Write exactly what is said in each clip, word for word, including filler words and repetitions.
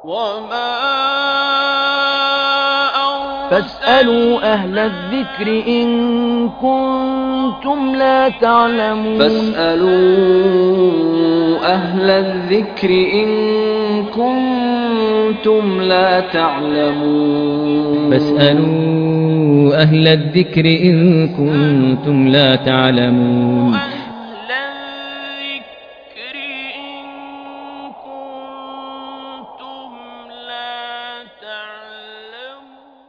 وما فاسألوا أهل الذكر إن كنتم لا تعلمون فاسألوا أهل الذكر إن كنتم لا تعلمون فاسألوا أهل الذكر إن كنتم لا تعلمون أهل الذكر إن كنتم لا تعلمون.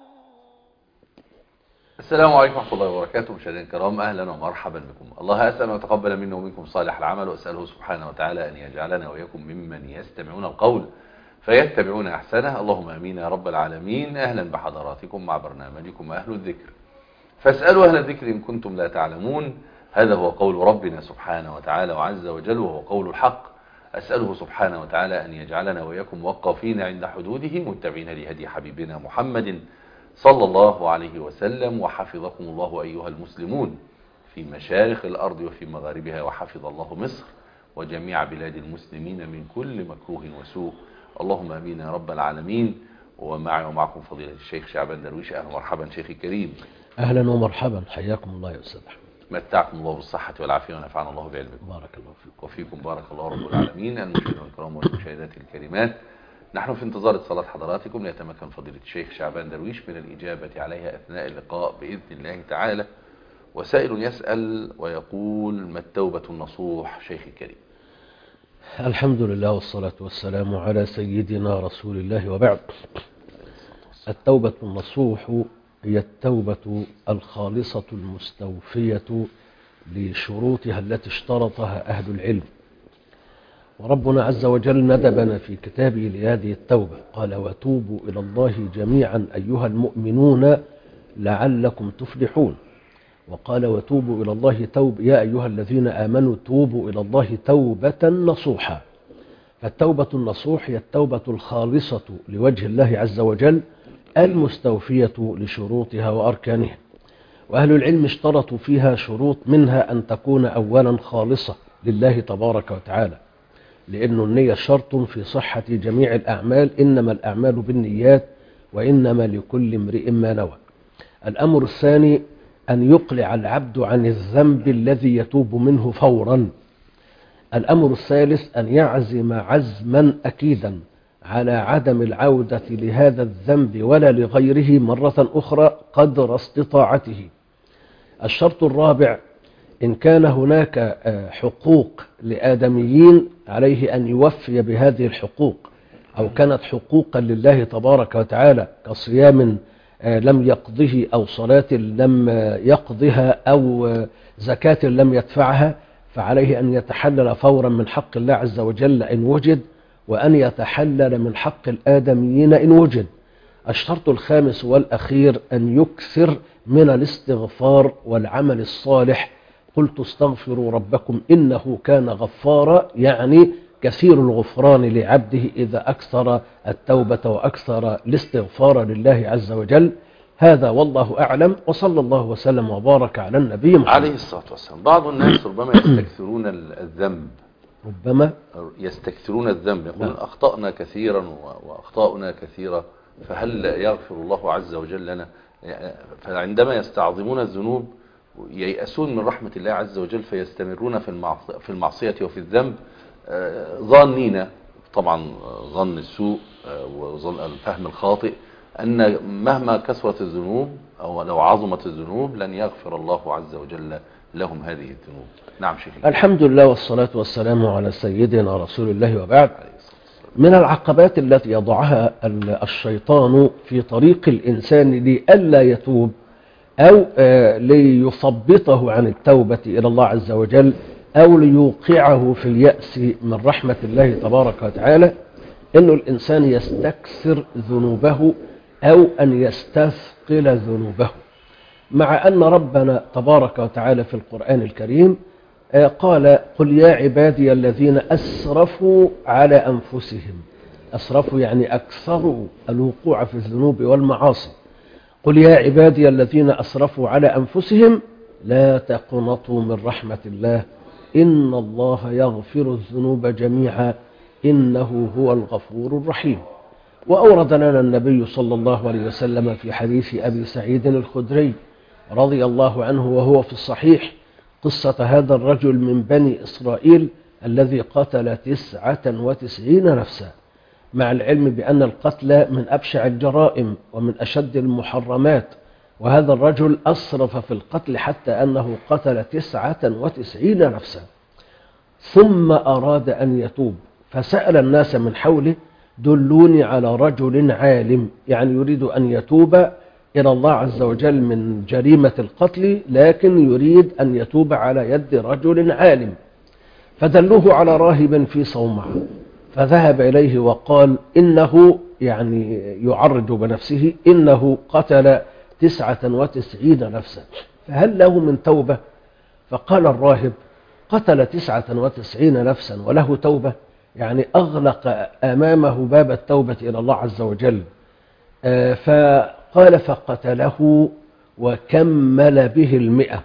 السلام عليكم ورحمة الله وبركاته. مشاهدينا الكرام، أهلا ومرحبا بكم. الله أسأل أن يتقبل منا ومنكم صالح العمل، وأسأله سبحانه وتعالى أن يجعلنا وإياكم ممن يستمعون القول فيتبعون أحسنه. اللهم آمين يا رب العالمين. أهلا بحضراتكم مع برنامجكم أهل الذكر. فاسألوا أهل الذكر إن كنتم لا تعلمون. هذا هو قول ربنا سبحانه وتعالى وعز وجل، وهو قول الحق. أسأله سبحانه وتعالى أن يجعلنا وإياكم موقفين عند حدوده، متبعين لهدي حبيبنا محمد صلى الله عليه وسلم. وحفظكم الله أيها المسلمون في مشارق الأرض وفي مغاربها، وحفظ الله مصر وجميع بلاد المسلمين من كل مكروه وسوء. اللهم آمين يا رب العالمين. ومعي ومعكم فضيلة الشيخ شعبان درويش. أهلا ومرحبا شيخي الكريم. أهلا ومرحبا، حياكم الله يا أستاذ أحمد. متعكم الله بالصحة والعافية ونفعنا الله بعلمكم. بارك الله فيكم. وفيكم بارك الله رب العالمين. المشاهدين الكرام والمشاهدات الكريمات، نحن في انتظار اتصالات حضراتكم ليتمكن فضيلة الشيخ شعبان درويش من الإجابة عليها أثناء اللقاء بإذن الله تعالى. وسائل يسأل ويقول: ما التوبة النصوح شيخي الكريم؟ الحمد لله والصلاة والسلام على سيدنا رسول الله، وبعد. التوبة النصوح هي التوبة الخالصة المستوفية لشروطها التي اشترطها أهل العلم. وربنا عز وجل ندبنا في كتابه لهذه التوبة، قال: وتوبوا إلى الله جميعا أيها المؤمنون لعلكم تفلحون. وقال: وتوبوا إلى الله توب يا أيها الذين آمنوا توبوا إلى الله توبة نصوحا. فالتوبة النصوح هي التوبة الخالصة لوجه الله عز وجل المستوفية لشروطها وأركانها. وأهل العلم اشترطوا فيها شروط، منها أن تكون أولا خالصة لله تبارك وتعالى، لأن النية شرط في صحة جميع الأعمال، إنما الأعمال بالنيات وإنما لكل امرئ ما نوى. الأمر الثاني أن يقلع العبد عن الذنب الذي يتوب منه فورا. الأمر الثالث أن يعزم عزما أكيدا على عدم العودة لهذا الذنب ولا لغيره مرة أخرى قدر استطاعته. الشرط الرابع: إن كان هناك حقوق لآدميين عليه أن يوفي بهذه الحقوق، أو كانت حقوقا لله تبارك وتعالى كصيام لم يقضه، أو صلاة لم يقضها، أو زكاة لم يدفعها، فعليه أن يتحلل فورا من حق الله عز وجل إن وجد، وأن يتحلل من حق الآدميين إن وجد. الشرط الخامس والأخير أن يكثر من الاستغفار والعمل الصالح. قلت: استغفروا ربكم إنه كان غفارا، يعني كثير الغفران لعبده إذا أكثر التوبة وأكثر الاستغفار لله عز وجل. هذا والله أعلم، وصلى الله وسلم وبارك على النبي محمد عليه الصلاة والسلام. بعض الناس ربما يستكثرون الذنب ربما يستكثرون الذنب يقول: أخطأنا كثيرا وأخطاؤنا كثيرة، فهل يغفر الله عز وجل لنا؟ فعندما يستعظمون الذنوب ييأسون من رحمة الله عز وجل، فيستمرون في المعصية وفي الذنب، ظانين طبعا ظن السوء وظن الفهم الخاطئ أن مهما كثرت الذنوب أو لو عظمت الذنوب لن يغفر الله عز وجل لهم هذه الذنوب. نعم شيخ. الحمد لله والصلاة والسلام على سيدنا رسول الله، وبعد. من العقبات التي يضعها الشيطان في طريق الإنسان لئلا يتوب أو ليثبطه عن التوبة إلى الله عز وجل، أو ليوقعه في اليأس من رحمة الله تبارك وتعالى، إنه الإنسان يستكثر ذنوبه أو أن يستثقل ذنوبه. مع أن ربنا تبارك وتعالى في القرآن الكريم قال: قل يا عبادي الذين أسرفوا على أنفسهم. أسرفوا يعني أكثروا الوقوع في الذنوب والمعاصي. قل يا عبادي الذين أسرفوا على أنفسهم لا تقنطوا من رحمة الله إن الله يغفر الذنوب جميعا إنه هو الغفور الرحيم. وأورد لنا النبي صلى الله عليه وسلم في حديث أبي سعيد الخدري رضي الله عنه وهو في الصحيح قصة هذا الرجل من بني إسرائيل الذي قتل تسعة وتسعين نفسا، مع العلم بأن القتل من أبشع الجرائم ومن أشد المحرمات، وهذا الرجل أسرف في القتل حتى أنه قتل تسعة وتسعين نفسا، ثم أراد أن يتوب فسأل الناس من حوله دلوني على رجل عالم، يعني يريد أن يتوب إلى الله عز وجل من جريمة القتل، لكن يريد أن يتوب على يد رجل عالم، فدلوه على راهب في صومعة، فذهب إليه وقال إنه يعني يعرج بنفسه إنه قتل تسعة وتسعين نفسا، فهل له من توبة؟ فقال الراهب قتل تسعة وتسعين نفسا وله توبة؟ يعني أغلق أمامه باب التوبة إلى الله عز وجل. فقال فقتله وكمل به المئة،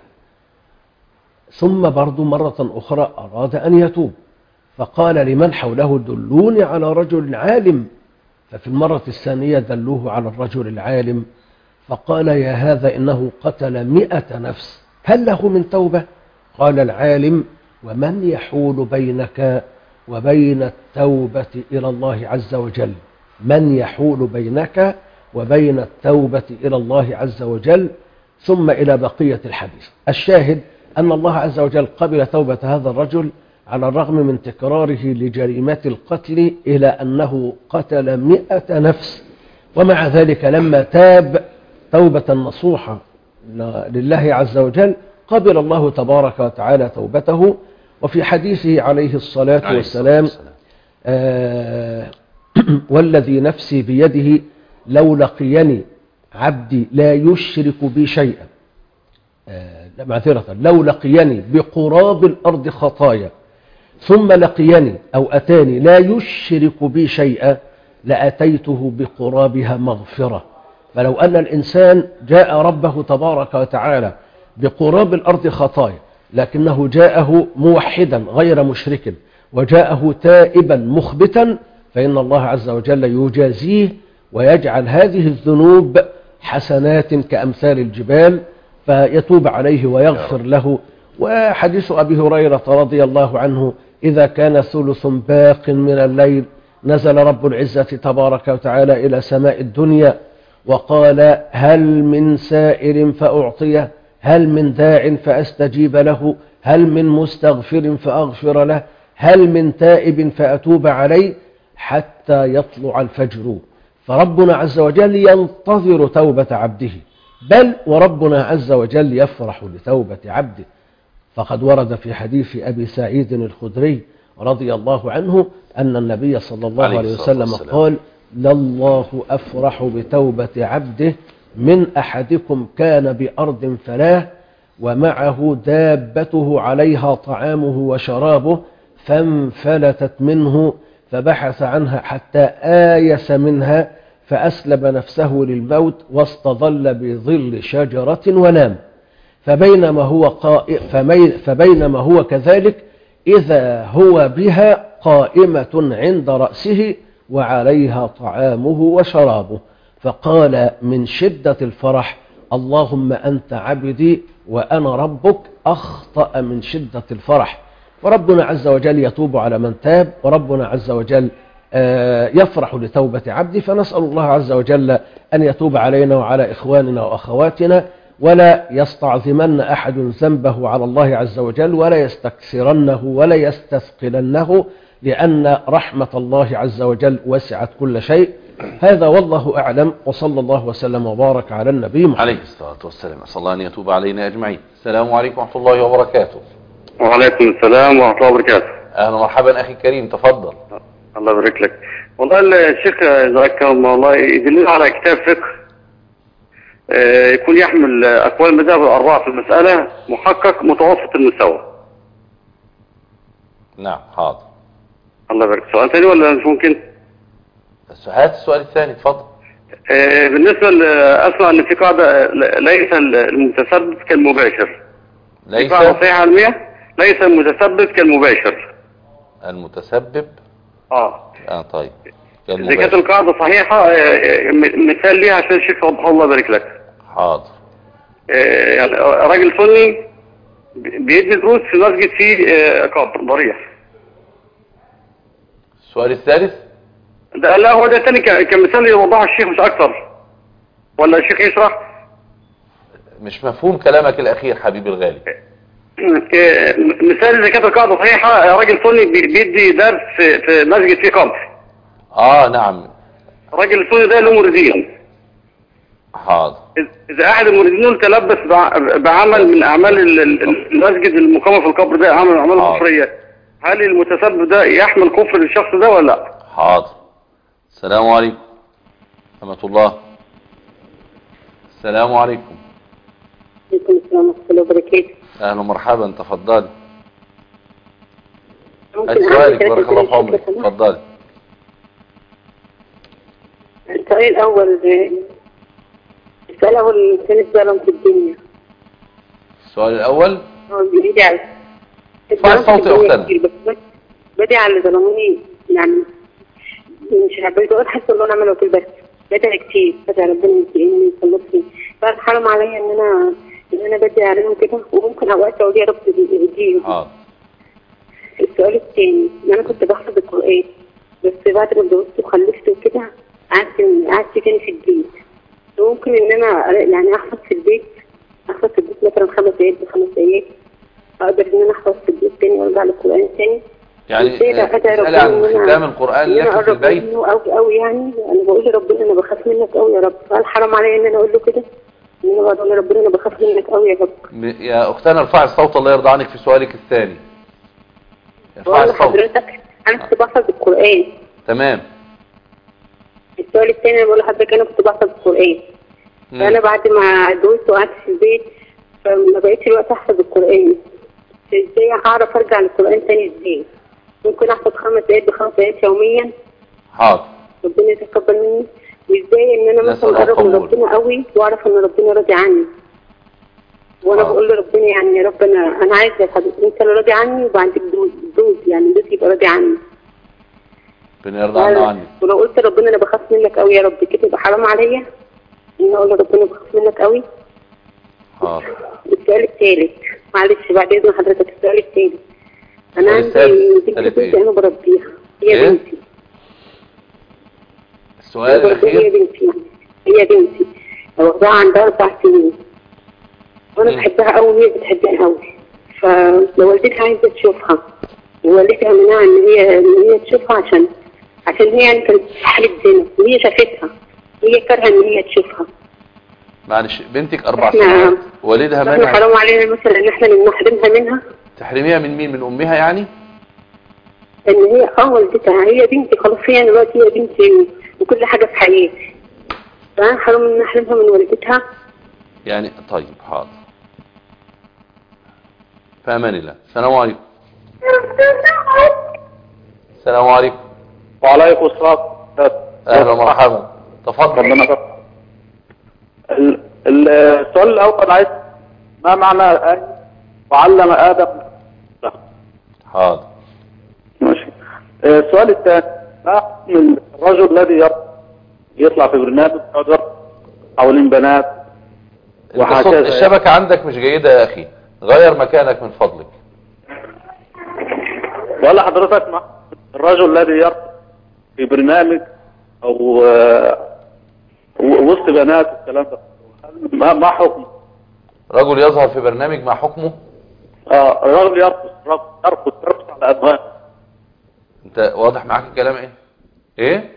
ثم برضو مرة أخرى أراد أن يتوب فقال لمن حوله دلوني على رجل عالم، ففي المرة الثانية دلوه على الرجل العالم فقال يا هذا إنه قتل مئة نفس، هل له من توبة؟ قال العالم ومن يحول بينك وبين التوبة إلى الله عز وجل؟ من يحول بينك وبين التوبة إلى الله عز وجل؟ ثم إلى بقية الحديث. الشاهد أن الله عز وجل قبل توبة هذا الرجل على الرغم من تكراره لجريمة القتل إلى أنه قتل مئة نفس، ومع ذلك لما تاب توبة نصوحة لله عز وجل قبل الله تبارك وتعالى توبته. وفي حديثه عليه الصلاة والسلام آه والذي نفسي بيده لو لقيني عبدي لا يشرك بي شيئا، آه معذرة لو لقيني بقراب الأرض خطايا ثم لقيني أو أتاني لا يشرك بي شيئا لأتيته بقرابها مغفرة. فلو أن الإنسان جاء ربه تبارك وتعالى بقراب الأرض خطايا لكنه جاءه موحدا غير مشرك وجاءه تائبا مخبتا، فإن الله عز وجل يجازيه ويجعل هذه الذنوب حسنات كأمثال الجبال فيتوب عليه ويغفر له. وحديث أبي هريرة رضي الله عنه إذا كان ثلث باق من الليل نزل رب العزة تبارك وتعالى إلى سماء الدنيا وقال هل من سائل فأعطيه، هل من داع فأستجيب له، هل من مستغفر فأغفر له، هل من تائب فأتوب عليه، حتى يطلع الفجر. فربنا عز وجل ينتظر توبة عبده، بل وربنا عز وجل يفرح لتوبة عبده. فقد ورد في حديث أبي سعيد الخدري رضي الله عنه أن النبي صلى الله عليه, عليه وسلم قال لله أفرح بتوبة عبده من أحدكم كان بأرض فلاه ومعه دابته عليها طعامه وشرابه فانفلتت منه فبحث عنها حتى آيس منها فأسلب نفسه للموت واستظل بظل شجرة ونام، فبينما هو قائم فبينما هو كذلك إذا هو بها قائمة عند رأسه وعليها طعامه وشرابه، فقال من شدة الفرح اللهم أنت عبدي وأنا ربك، أخطأ من شدة الفرح. وربنا عز وجل يتوب على من تاب، وربنا عز وجل يفرح لتوبة عبده. فنسأل الله عز وجل أن يتوب علينا وعلى إخواننا وأخواتنا، ولا يستعظمن أحد ذنبه على الله عز وجل ولا يستكثرنه ولا يستثقلنه، لأن رحمة الله عز وجل وسعت كل شيء. هذا والله أعلم، وصلى الله وسلم وبارك على النبي محمد عليه الصلاة والسلام. أسأل الله أن يتوب علينا أجمعين. السلام عليكم ورحمة الله وبركاته. وعليكم السلام ورحمة الله وبركاته. أهلا ومرحبا أخي الكريم، تفضل. الله يبارك لك. والله الشيخ ذكرهم والله يدلنا على كتاب فقه يكون يحمل أقوال المذاهب الأربعة في المسألة محقق متوسط المستوى. نعم حاضر. الله يبارك. سؤال ثاني ولا مش ممكن؟ هات السؤال الثاني اتفضل. بالنسبة أسمع أن في قاعدة ليس المتسبب كالمباشر. ليس صحيحة علمية ليس المتسبب كالمباشر. المتسبب اه اه طيب إذا كانت القاعدة صحيحة آه، م- مثال ليها عشان الشيخ وضح الله يبارك لك. حاضر. آه، يعني راجل سني بيدي دروس في مسجد فيه آه، قبر ضريح. السؤال الثالث. ده لا هو ده تاني ك- كمثال يوضحه الشيخ مش أكتر، ولا الشيخ يشرح؟ مش مفهوم كلامك الأخير حبيبي الغالي. آه، مثال إذا كانت القاعدة صحيحة آه، راجل سني بي- بيدي درس في في مسجد فيه قبر. اه نعم. الراجل السني ده له مريدين. حاضر. إذا أحد المريدين دول تلبس بع- بعمل من أعمال ال- ال- المسجد المقام في القبر ده، عمل أعمال حاضر. كفرية، هل المتسبب ده يحمل كفر الشخص ده ولا لا؟ حاضر. السلام عليكم ورحمة الله. السلام عليكم. عليكم السلام ورحمة الله وبركاته. أهلا ومرحبا، تفضلي. ممكن هات أعمل سؤالك ثلاثة بارك الله في أسئلة عمرك، كده؟ تفضلي. السؤال الأول السؤال الأول كان الظلم في الدنيا. السؤال الأول. هو بيدي على ارفعي الصوت يا أختنا. بدي على اللي ظلموني، يعني مش حبيت أقول حتى الله نعمل وكيل، بس بدي كتير، بدي على ربنا ينتقمني يخلصني، فحرام عليا إن أنا إن أنا بدي عليهم كده، وممكن أوقات أقول يا رب يهديهم. حاضر. السؤال الثاني ان انا كنت بحفظ القرآن، بس بعد ما اتجوزت وخلفت وكده قعدت قعدت تاني في البيت. ممكن ان انا يعني احفظ في البيت احفظ في البيت مثلا خمس ايات بخمس ايات، اقدر ان انا احفظ في البيت تاني وارجع للقرآن تاني. يعني تسألي عن ختام القرآن لك في البيت؟ قوي قوي يعني انا بقول لربنا انا بخاف منك قوي يا رب، هل حرام عليا ان انا اقول له كده؟ ان انا بقول لربنا انا بخاف منك قوي يا رب. يا أختنا ارفعي الصوت الله يرضى عنك في سؤالك الثاني. ارفعي بقول الصوت. لحضرتك انا كنت بحفظ القرآن. تمام. السؤال الثاني انا بقول لحضرتك انا كنت بحفظ القرآن. مم. فانا بعد ما اتجوزت وقعدت في البيت فما بقيتش الوقت احفظ القرآن. ازاي هعرف ارجع للقرآن تاني ازاي؟ ممكن احفظ خمس ايات بخمس ايات يوميا؟ حاضر. ربنا يتقبل مني. وازاي ان انا نسأل مثلا اقرب من القبول. ربنا قوي واعرف ان ربنا راضي عني؟ وانا حاضر. بقول لربنا يعني يا رب انا انا عايزه يا حبيبي انت اللي راضي عني، وبعدك دوز دوز يعني دوز يبقى راضي عني. ربنا يرضى عنا عنك. ولو قلت ربنا انا بخاف منك قوي يا رب كده يبقى حرام عليا ان اقول لربنا بخاف منك قوي. حاضر. السؤال الثالث معلش بعد اذن حضرتك، السؤال الثالث انا السؤال عندي الثالث. بنت الثالث بنتي إيه؟ انا بربيها، هي إيه؟ بنتي. السؤال أنا بربيها، هي الأخير. بنتي يعني. هي بنتي واخداها عندها اربع سنين وانا مم. بحبها قوي وهي بتحبني قوي، فوالدتها عايزه تشوفها ووالدتها منها ان هي ان هي تشوفها عشان عشان هي يعني كانت في حاله زنا وهي شافتها، هي كارهه ان هي تشوفها. معلش بنتك أربع إحنا- سنوات والدها احنا منع. حرام علينا مثلا ان احنا اللي نحرمها منها، تحرميها من مين؟ من أمها يعني؟ ان هي اه والدتها هي بنتي خلاص، هي دلوقتي هي بنتي وكل حاجه في حياتي، فانا حرام ان نحرمها من والدتها. يعني طيب حاضر. في أمان الله. السلام عليكم. السلام عليكم. وعليكم السلام. أهلا ومرحبا، تفضل. ربنا يبارك. ال- ال- السؤال الأول عايز ما معنى آية وعلم آدم؟ لا. حاضر. ماشي. آه، السؤال الثاني ما حكم الرجل الذي ير- يطلع في برنامج يقعد حوالين بنات انت وهكذا صوت يعني. الشبكة عندك مش جيدة يا أخي، غير مكانك من فضلك. ولا حضرتك ما الرجل الذي ير في برنامج أو آه، و- وسط بنات والكلام ده ما ما حكم؟ رجل يظهر في برنامج مع حكمه. اه الرجل يرقص يرقص يرقص على أدوان. انت واضح معاك الكلام ايه؟ ايه؟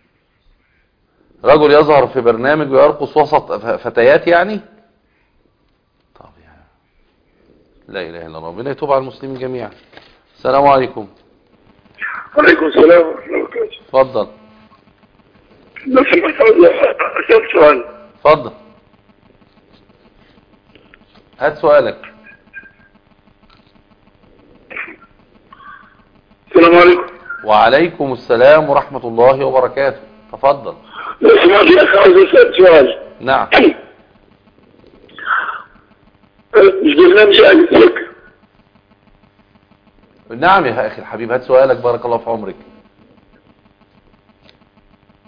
رجل يظهر في برنامج ويرقص وسط ف- فتيات يعني؟ طب يعني لا اله الا الله، ربنا يتوب على المسلمين جميعا. السلام عليكم. وعليكم السلام ورحمة الله وبركاته. اتفضل. لو سمحت أسأل سؤال. اتفضل. هات سؤالك. السلام عليكم. وعليكم السلام ورحمة الله وبركاته، تفضل. لو سمحت يا أخي عايز أسأل سؤال. نعم. مش برنامج أجلسك. نعم يا اخي الحبيب، هات سؤالك بارك الله في عمرك.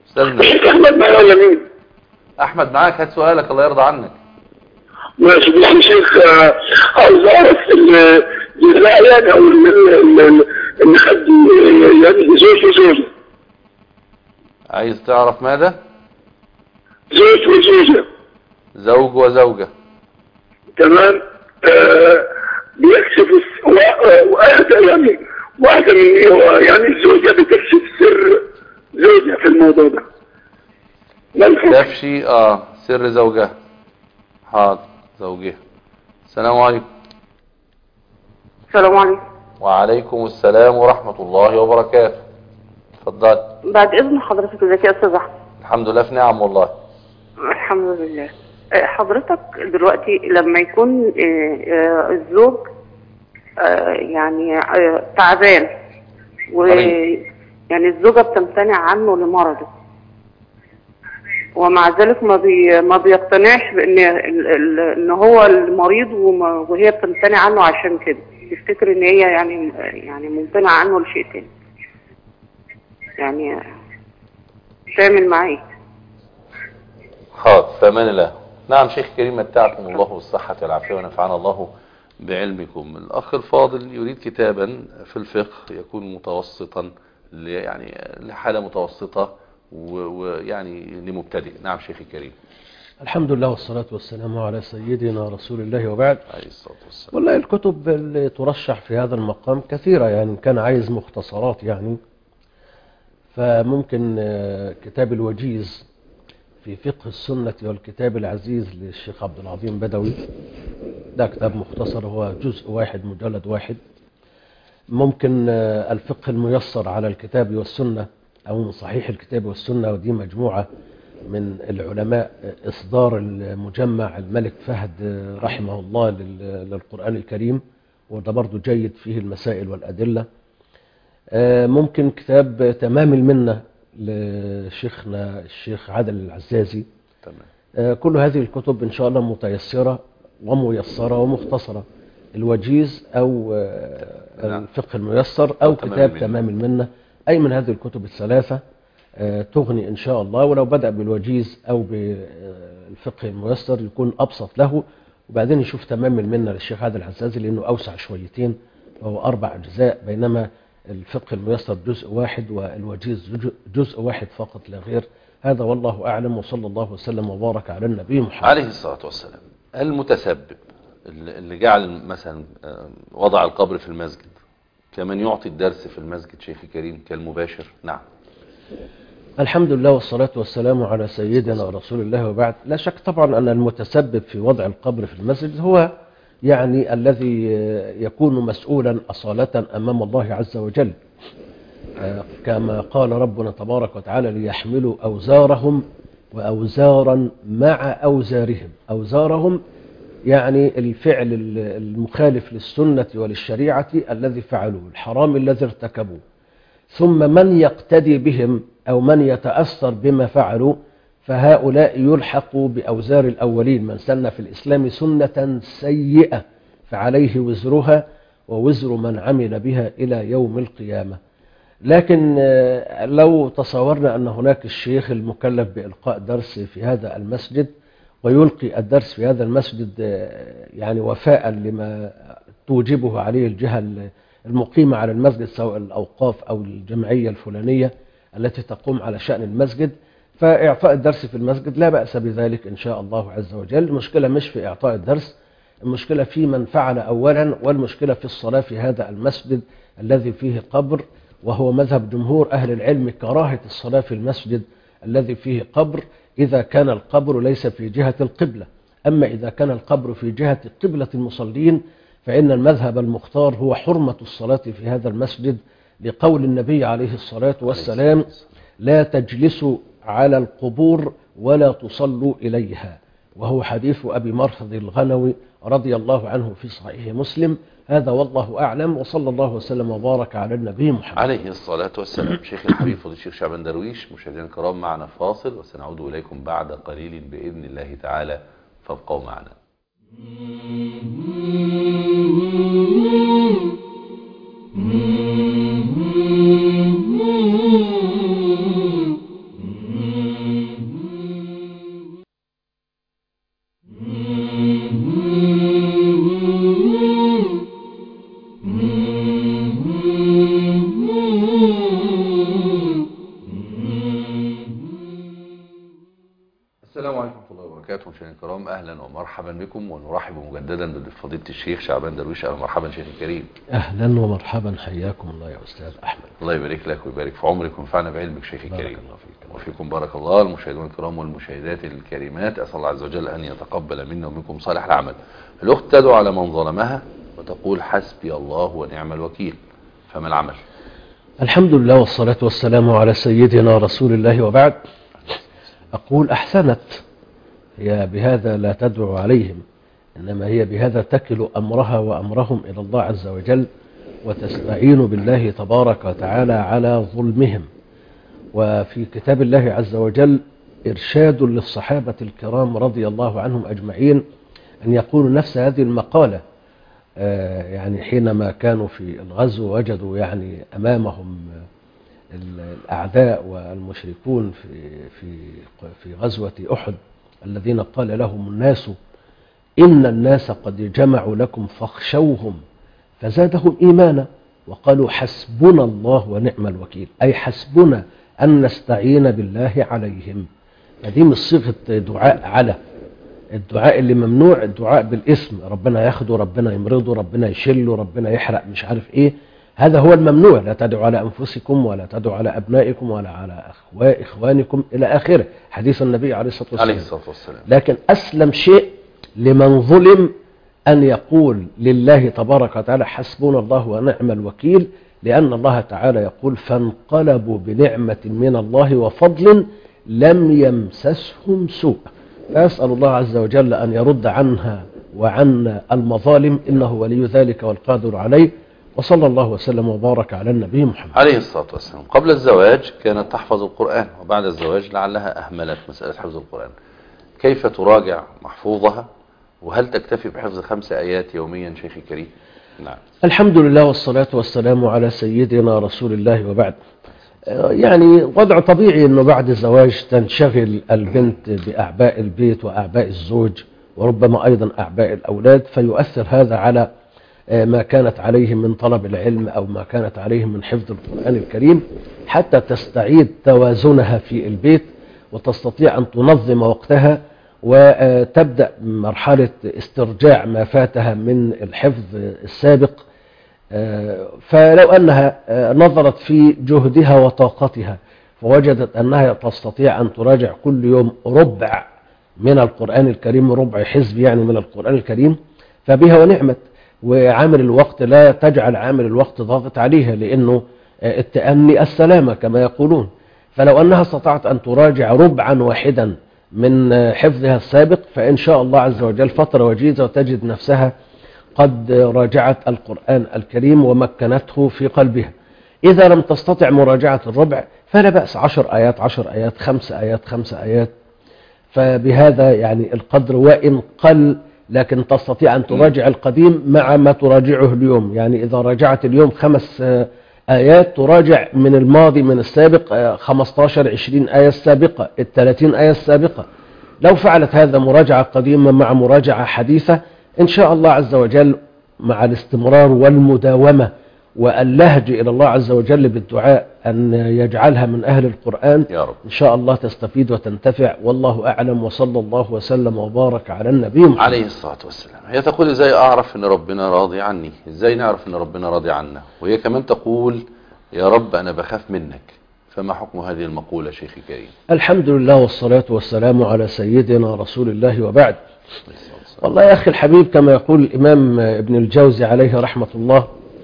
استاذنا الشيخ احمد معايا ولا مين؟ احمد معاك، هات سؤالك الله يرضى عنك. ماشي. بس يا شيخ آه، عاوز اعرف الجزاء يعني او ال- ال- ال- اللي خد يعني زوج وزوجه. عايز تعرف ماذا؟ زوج وزوجه. زوج وزوجة. تمام. آه بيكشف الس- و- واحدة يعني واحدة من يعني الزوجة بتكشف سر زوجها في الموضوع ده. ما الحكم؟ تفشي اه سر زوجها. حاضر زوجها. السلام عليكم. السلام عليكم. وعليكم السلام ورحمة الله وبركاته. اتفضل. بعد اذن حضرتك، ازيك يا استاذ احمد؟ الحمد لله في نعم والله. الحمد لله. آه، حضرتك دلوقتي لما يكون آه، آه، الزوج آه، يعني آه، تعبان، ويعني الزوجة بتمتنع عنه لمرضه، ومع ذلك ما بي ما بيقتنعش بان ال- ال- ان هو المريض، وما- وهي بتمتنع عنه عشان كده تفتكر ان هي يعني يعني ممتنعة عنه لشيء تاني، يعني تعمل معاه. حاضر في امان الله. نعم شيخ كريم، متعكم الله بالصحة والعافية ونفعنا الله بعلمكم. الأخ الفاضل يريد كتابا في الفقه يكون متوسطا ل- يعني لحالة متوسطة و- ويعني لمبتدئ. نعم شيخ كريم. الحمد لله والصلاة والسلام على سيدنا رسول الله وبعد. عليه الصلاة والسلام. والله الكتب اللي ترشح في هذا المقام كثيرة، يعني كان عايز مختصرات يعني، فممكن آه، كتاب الوجيز في فقه السنة والكتاب العزيز للشيخ عبد العظيم بدوي، ده كتاب مختصر، هو جزء واحد مجلد واحد. ممكن آه، الفقه الميسر على الكتاب والسنة أو من صحيح الكتاب والسنة، ودي مجموعة من العلماء، آه، إصدار المجمع الملك فهد آه، رحمه الله لل- للقرآن الكريم، وده برضو جيد فيه المسائل والأدلة. آه، ممكن كتاب تمام المنة لشيخنا الشيخ عادل العزازي. تمام. آه، كل هذه الكتب إن شاء الله متيسرة وميسرة ومختصرة، الوجيز أو آه، نعم. الفقه الميسر أو تمام كتاب المنة. تمام المنة، أي من هذه الكتب الثلاثة آه، تغني إن شاء الله. ولو بدأ بالوجيز أو بالفقه الميسر يكون أبسط له، وبعدين يشوف تمام المنة للشيخ عادل العزازي لأنه أوسع شويتين، وهو أربع أجزاء، بينما الفقه الميسر جزء واحد والوجيز جزء واحد فقط لا غير. هذا والله أعلم، وصلى الله وسلم وبارك على النبي محمد عليه الصلاة والسلام. المتسبب اللي اللي جعل مثلا آه، وضع القبر في المسجد كمن يعطي الدرس في المسجد شيخ كريم كالمباشر. نعم. الحمد لله والصلاة والسلام على سيدنا رسول الله وبعد. لا شك طبعا أن المتسبب في وضع القبر في المسجد هو يعني الذي يكون مسؤولا أصالة أمام الله عز وجل، آه، كما قال ربنا تبارك وتعالى: ليحملوا أوزارهم وأوزارا مع أوزارهم. أوزارهم يعني الفعل المخالف للسنة وللشريعة الذي فعلوه، الحرام الذي ارتكبوه، ثم من يقتدي بهم أو من يتأثر بما فعلوا، فهؤلاء يلحقوا بأوزار الأولين. من سن في الإسلام سنة سيئة فعليه وزرها ووزر من عمل بها إلى يوم القيامة. لكن آه، لو تصورنا أن هناك الشيخ المكلف بإلقاء درس في هذا المسجد ويلقي الدرس في هذا المسجد آه، يعني وفاء لما توجبه عليه الجهة المقيمة على المسجد، سواء الأوقاف أو الجمعية الفلانية التي تقوم على شأن المسجد، فإعطاء الدرس في المسجد لا بأس بذلك إن شاء الله عز وجل. المشكلة مش في إعطاء الدرس، المشكلة في من فعل أولا، والمشكلة في الصلاة في هذا المسجد الذي فيه قبر، وهو مذهب جمهور أهل العلم كراهة الصلاة في المسجد الذي فيه قبر إذا كان القبر ليس في جهة القبلة. أما إذا كان القبر في جهة قبلة المصلين فإن المذهب المختار هو حرمة الصلاة في هذا المسجد، لقول النبي عليه الصلاة والسلام: لا تجلسوا على القبور ولا تصلوا إليها، وهو حديث أبي مرثد الغنوي رضي الله عنه في صحيح مسلم. هذا والله أعلم، وصلى الله وسلم وبارك على النبي محمد عليه الصلاة والسلام. شيخ الحبيب فضيلة الشيخ شعبان درويش. مشاهدينا الكرام، معنا فاصل وسنعود إليكم بعد قليل بإذن الله تعالى، فابقوا معنا. السلام عليكم ورحمة الله وبركاته. مشاهدينا الكرام، أهلا ومرحبا بكم، ونرحب مجددا بفضيلة الشيخ شعبان درويش. أهلا ومرحبا شيخ الكريم. أهلا ومرحبا، حياكم الله يا أستاذ أحمد. الله يبارك لك ويبارك في عمرك وينفعنا بعلمك شيخ الكريم. وفيكم بارك الله. المشاهدين الكرام والمشاهدات الكريمات، أسأل الله عز وجل أن يتقبل منا ومنكم صالح العمل. الأخت تدعو على من ظلمها وتقول حسبي الله ونعم الوكيل، فما العمل؟ الحمد لله والصلاة والسلام على سيدنا رسول الله، وبعد. أقول أحسنت، هي بهذا لا تدعو عليهم، إنما هي بهذا تكل أمرها وأمرهم إلى الله عز وجل، وتستعين بالله تبارك وتعالى على ظلمهم. وفي كتاب الله عز وجل إرشاد للصحابة الكرام رضي الله عنهم أجمعين أن يقولوا نفس هذه المقالة، يعني حينما كانوا في الغزو وجدوا يعني أمامهم الأعداء والمشركون في في في غزوة أحد، الذين قال لهم الناس إن الناس قد جمعوا لكم فاخشوهم فزادهم إيمانا وقالوا حسبنا الله ونعم الوكيل، أي حسبنا أن نستعين بالله عليهم. هذه مش صيغة دعاء على الدعاء اللي ممنوع، الدعاء بالاسم، ربنا ياخده، ربنا يمرضه، ربنا يشله، ربنا يحرق، مش عارف ايه، هذا هو الممنوع. لا تدعوا على أنفسكم ولا تدعوا على أبنائكم ولا على إخوانكم إلى آخره، حديث النبي عليه الصلاة والسلام. عليه الصلاة والسلام. لكن أسلم شيء لمن ظلم أن يقول لله تبارك وتعالى حسبنا الله ونعم الوكيل، لأن الله تعالى يقول فانقلبوا بنعمة من الله وفضل لم يمسسهم سوء. فأسأل الله عز وجل أن يرد عنها وعن المظالم، إنه ولي ذلك والقادر عليه. وصلى الله وسلم وبارك على النبي محمد عليه الصلاة والسلام. قبل الزواج كانت تحفظ القرآن، وبعد الزواج لعلها أهملت مسألة حفظ القرآن. كيف تراجع محفوظها؟ وهل تكتفي بحفظ خمس آيات يوميا شيخي الكريم؟ نعم. الحمد لله والصلاة والسلام على سيدنا رسول الله، وبعد. يعني وضع طبيعي أنه بعد الزواج تنشغل البنت بأعباء البيت وأعباء الزوج، وربما أيضا أعباء الأولاد، فيؤثر هذا على ما كانت عليه من طلب العلم أو ما كانت عليه من حفظ القرآن الكريم، حتى تستعيد توازنها في البيت وتستطيع أن تنظم وقتها وتبدأ مرحلة استرجاع ما فاتها من الحفظ السابق. فلو أنها نظرت في جهدها وطاقتها فوجدت أنها تستطيع أن تراجع كل يوم ربع من القرآن الكريم، ربع حزب يعني من القرآن الكريم، فبها ونعمت. وعامل الوقت لا تجعل عامل الوقت ضاغط عليها، لأنه التأني السلامة كما يقولون. فلو أنها استطاعت أن تراجع ربعا واحدا من حفظها السابق، فإن شاء الله عز وجل فترة وجيزة وتجد نفسها قد راجعت القرآن الكريم ومكنته في قلبها. إذا لم تستطع مراجعة الربع فلا بأس، عشر آيات عشر آيات، خمس آيات خمس آيات، فبهذا يعني القدر وإن قل، لكن تستطيع أن تراجع القديم مع ما تراجعه اليوم. يعني إذا راجعت اليوم خمس آيات تراجع من الماضي من السابق خمستاشر عشرين آية السابقة، الثلاثين آية السابقة. لو فعلت هذا مراجعة قديمة مع مراجعة حديثة، إن شاء الله عز وجل مع الاستمرار والمداومة واللهج إلى الله عز وجل بالدعاء أن يجعلها من أهل القرآن يا رب، إن شاء الله تستفيد وتنتفع. والله أعلم، وصلى الله وسلم وبارك على النبي محمد عليه الصلاة والسلام. هي تقول إزاي أعرف أن ربنا راضي عني؟ إزاي نعرف أن ربنا راضي عنا؟ وهي كمان تقول يا رب أنا بخاف منك. فما حكم هذه المقولة شيخي الكريم؟ الحمد لله والصلاة والسلام على سيدنا رسول الله، وبعد. والله يا أخي الحبيب، كما يقول الإمام ابن الجوزي عليه رحمة الله: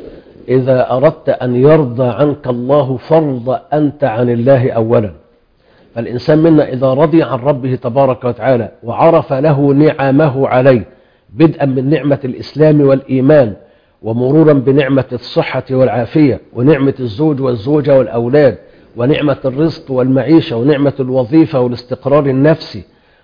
إذا أردت أن يرضى عنك الله فارض أنت عن الله أولا. فالإنسان منا إذا رضي عن ربه تبارك وتعالى وعرف له نعمه عليه، بدءا من نعمة الإسلام والإيمان، ومرورا بنعمة الصحة والعافية، ونعمة الزوج والزوجة والأولاد، ونعمة الرزق والمعيشة، ونعمة الوظيفة والاستقرار النفسي،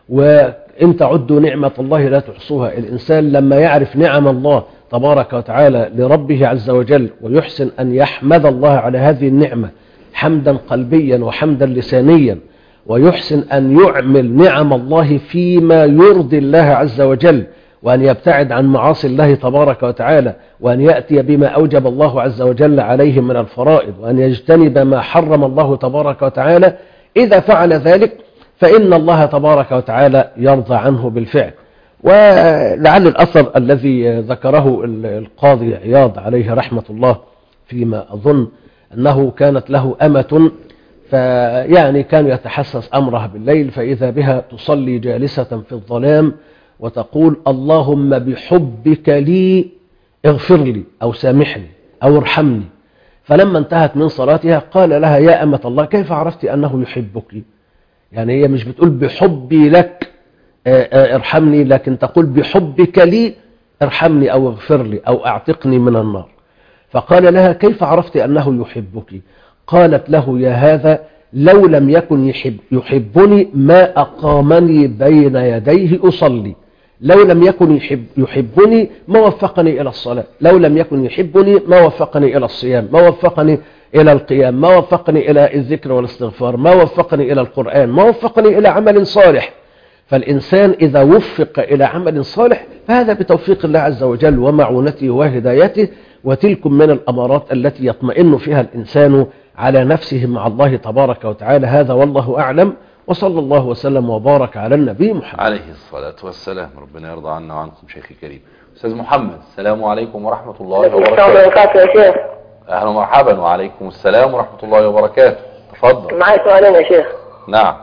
وإن تعدوا نعمة الله لا تحصوها. الإنسان لما يعرف نعم الله تبارك وتعالى لربه عز وجل ويحسن أن يحمد الله على هذه النعمة حمدا قلبيا وحمدا لسانيا، ويحسن أن يعمل نعم الله فيما يرضي الله عز وجل، وأن يبتعد عن معاصي الله تبارك وتعالى، وأن يأتي بما أوجب الله عز وجل عليه من الفرائض، وأن يجتنب ما حرم الله تبارك وتعالى. إذا فعل ذلك فإن الله تبارك وتعالى يرضى عنه بالفعل. ولعل الأثر الذي ذكره القاضي عياض عليه رحمة الله فيما أظن أنه كانت له أمة، فيعني كان يتحسس أمرها بالليل فإذا بها تصلي جالسة في الظلام وتقول اللهم بحبك لي اغفر لي أو سامحني أو ارحمني. فلما انتهت من صلاتها قال لها يا أمة الله كيف عرفت أنه يحبك؟ يعني هي مش بتقول بحبي لك ارحمني، لكن تقول بحبك لي ارحمني أو اغفر لي أو اعتقني من النار. فقال لها كيف عرفت أنه يحبك؟ قالت له يا هذا لو لم يكن يحب يحبني ما أقامني بين يديه أصلي، لو لم يكن يحب يحبني ما وفقني إلى الصلاة، لو لم يكن يحبني ما وفقني إلى الصيام، ما وفقني إلى القيام، ما وفقني إلى الذكر والاستغفار، ما وفقني إلى القرآن، ما وفقني إلى عمل صالح. فالإنسان إذا وفق إلى عمل صالح فهذا بتوفيق الله عز وجل ومعونته وهدايته، وتلكم من الأمارات التي يطمئن فيها الإنسان على نفسه مع الله تبارك وتعالى. هذا والله أعلم، وصلى الله وسلم وبارك على النبي محمد عليه الصلاة والسلام. ربنا يرضى عنا وعنكم شيخي الكريم. أستاذ محمد السلام عليكم ورحمة الله وبركاته. يا شيخ. أهلا ومرحبا. وعليكم السلام ورحمة الله وبركاته. تفضل. معي سؤالين يا شيخ. نعم.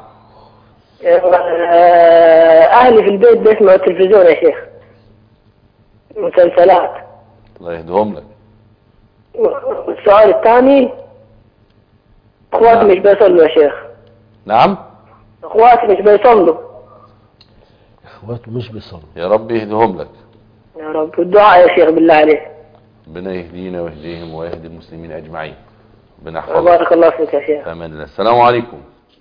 أهلي في البيت بيسمعوا التلفزيون يا شيخ، مسلسلات. الله يهدهم لك. السؤال الثاني اخواتي نعم. مش بيصلوا يا شيخ. نعم. اخواتي مش بيصلوا. اخواته مش بيصلوا. يا رب يهدهم لك. يا رب. والدعاء يا شيخ بالله عليك. ربنا يهدينا ويهديهم ويهدي المسلمين اجمعين. ربنا يحفظك. بارك الله فيك يا شيخ. امان الله. السلام عليكم.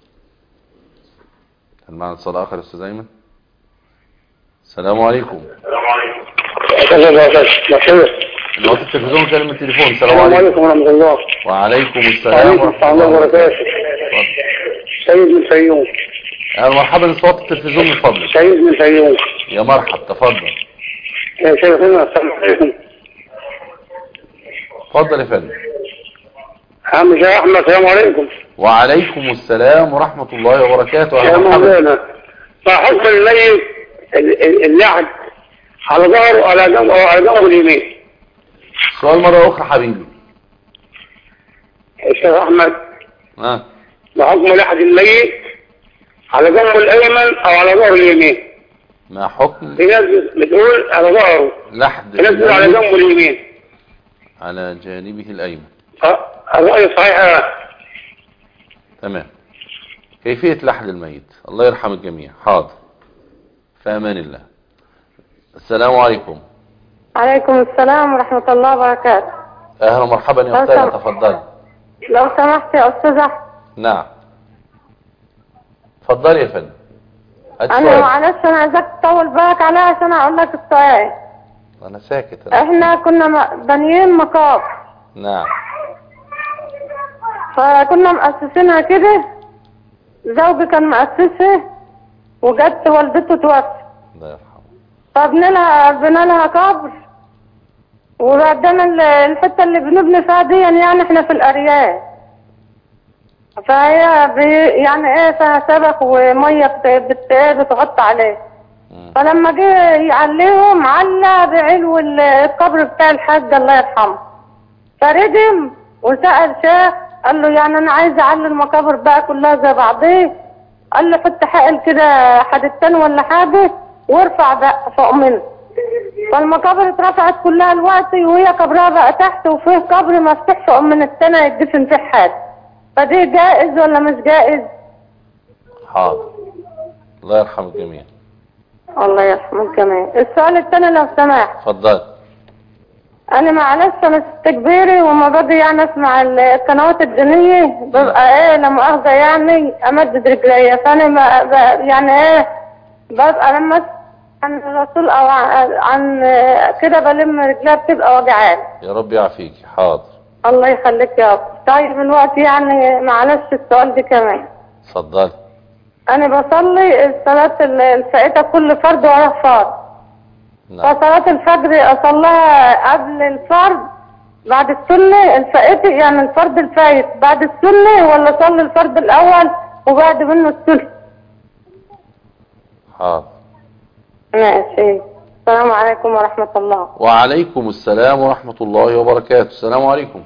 هل معنا اتصال اخر يا استاذ ايمن؟ السلام عليكم. السلام عليكم. نوطي التلفزيون كلمة التليفون. السلام عليكم ورحمة الله. وعليكم السلام ورحمة الله وبركاته. سيد من الفيوم. اهلا مرحبا. صوت التلفزيون من فضلك. سيد من الفيوم. يا مرحب تفضل. يا شيخنا السلام عليكم. تفضل يا فندم. عم شيخ احمد السلام عليكم. وعليكم السلام ورحمة الله وبركاته. يا مولانا فحكم الميت اللحد على ظهره على جنبه او على جنبه اليمين. سؤال مرة أخرى حبيبي. الشيخ أحمد. ها. بحكم لحد الميت على جنبه الأيمن أو على ظهره اليمين. ما حكم؟ في ناس بتقول على ظهره. لحد. في ناس بتقول على جنبه اليمين. على جانبه الأيمن. أه الرأي صحيح. تمام. كيفية لحد الميت؟ الله يرحم الجميع. حاضر. في أمان الله. السلام عليكم. عليكم السلام ورحمة الله وبركاته. أهلا ومرحبا يا أستاذ. تفضل. لو سمحت يا أستاذ أحمد. نعم. تفضل يا فندم. أنا معلش أنا عايزاك تطول بالك عليا عشان أقول لك السؤال. أنا ساكت. أنا. إحنا كنا بانيين مقابر. نعم. فكنا مؤسسينها كده، زوجي كان مؤسسها وجت والدته توفت. الله يرحمه. فبنى لها بنى لها قبر، وبعدين الحته اللي بنبني فيها دي يعني احنا في الارياف، فهي يعني ايه فيها سبخ وميه بت بتغطي عليه. فلما جه يعليهم على بعلو القبر بتاع الحاج الله يرحمه، فردم وسأل شيخ قال له يعني انا عايز اعلي المقابر بقى كلها زي بعضيه. قال له حط حقل كده حدتين ولا حاجه وارفع بقى فوق منه. فالمقابر اترفعت كلها الوقت وهي قبرها بقى تحت وفيه قبر مفتوح فوق من السنه يدفن فيه حد. فدي جائز ولا مش جائز؟ حاضر. الله يرحم الجميع. الله يرحمه كمان. السؤال الثاني لو سمحت. اتفضل. انا معلش انا ست كبيره وما باجي يعني اسمع القنوات الدينيه ببقى ايه لا مؤاخذه يعني امدد رجليا، فانا ما يعني ايه ببقى لما عن الرسول او عن كده بلم رجليها بتبقى وجعانه. يا رب يعافيك. حاضر. الله يخليك يا رب. طيب الوقت يعني معلش السؤال ده كمان. اتفضل. انا بصلي الصلاه الفائته كل فرد وراه فرض. نعم. فصلاه الفجر اصليها قبل الفرض بعد السنه الفائته، يعني الفرض الفايت بعد السنه ولا اصلي الفرض الاول وبعد منه السنه؟ حاضر. ماشي. السلام عليكم ورحمة الله. وعليكم السلام ورحمة الله وبركاته. السلام عليكم.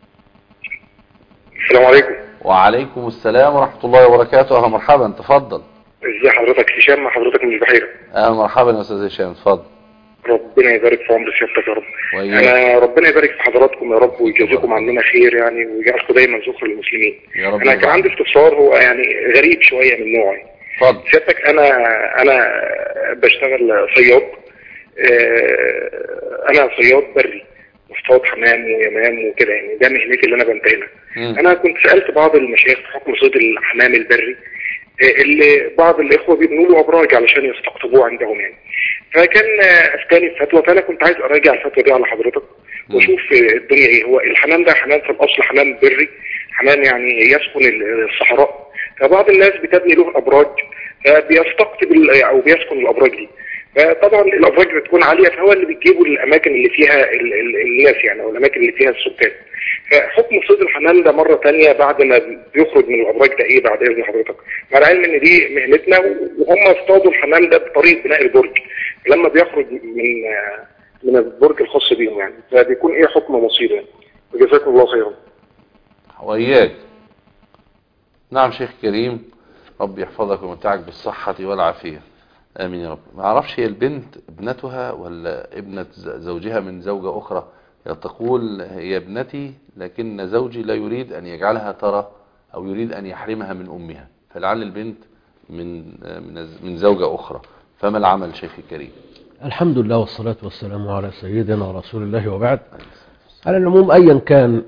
السلام عليكم. وعليكم السلام ورحمة الله وبركاته. أهلا مرحبا، تفضل. ازي حضرتك؟ هشام مع حضرتك من البحيرة. أهلا مرحبا يا أستاذ هشام، تفضل. ربنا يبارك في عمر سيادتك يا رب. انا ربنا يبارك في حضراتكم يا رب ويجازيكم عننا خير يعني ويجعلكم دايما ذخر للمسلمين. يا رب. انا كان عندي استفسار هو يعني غريب شويه من نوعه. اتفضل. سيادتك انا انا بشتغل صياد. انا صياد بري مصطاد حمام ويمام وكده يعني ده مهنتي اللي انا بنتهلها. انا كنت سالت بعض المشايخ في حكم صيد الحمام البري اللي بعض الاخوه بيبنوا له ابراج علشان يستقطبوه عندهم يعني. فكان افتاني الفتوى فانا كنت عايز اراجع الفتوى دي على حضرتك واشوف الدنيا ايه. هو الحمام ده حمام في الاصل حمام بري، حمام يعني يسكن الصحراء، فبعض الناس بتبني له ابراج فبيستقطب او بيسكن الابراج دي. فطبعا الابراج بتكون عاليه فهو اللي بيجيبوا الاماكن اللي فيها ال ال الناس يعني او الاماكن اللي فيها السكان. فحكم صيد الحمام ده مره ثانيه بعد ما بيخرج من الابراج ده ايه بعد اذن حضرتك؟ مع العلم ان دي مهنتنا وهم اصطادوا الحمام ده بطريقه بناء البرج لما بيخرج من من البرج الخاص بيهم يعني، فبيكون ايه حكم مصيره يعني. وجزاكم الله خيرا. وإياك. نعم شيخ كريم، ربي يحفظك ويمتعك بالصحة والعافية. آمين يا رب. ما أعرفش هي البنت ابنتها ولا ابنة زوجها من زوجة أخرى. تقول هي ابنتي لكن زوجي لا يريد أن يجعلها ترى أو يريد أن يحرمها من أمها، فلعل البنت من من زوجة أخرى. فما العمل شيخي الكريم؟ الحمد لله والصلاة والسلام على سيدنا رسول الله وبعد. على العموم أيا كان